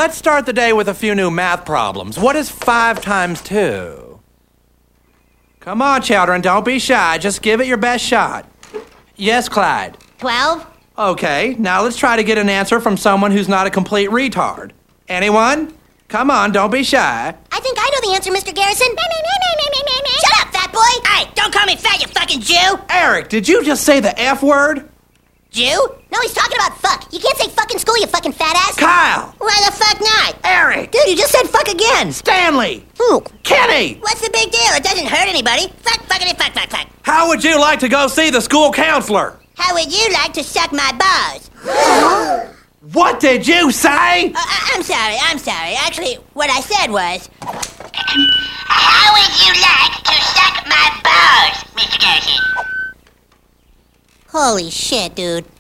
let's start the day with a few new math problems. What is 5 times 2? Come on, children, don't be shy. Just give it your best shot. Yes, Clyde. 12. Okay, now let's try to get an answer from someone who's not a complete retard. Anyone? Come on, don't be shy. I think I know the answer, Mr. Garrison. Shut up, fat boy! Hey, don't call me fat, you fucking Jew! Eric, did you just say the F word? Jew? No, he's talking about fuck. You can't say fuck in school, you fucking fat ass. Kyle! Why the fuck not? Eric! Dude, you just said fuck again! Stanley! Who? Kenny! What's the big deal? It doesn't hurt anybody. Fuck, fuckity, fuck, fuck, fuck. How would you like to go see the school counselor? How would you like to suck my balls? What did you say? I'm sorry. Actually, what I said was... How would you like to suck my balls, Mr. Garrison? Holy shit, dude.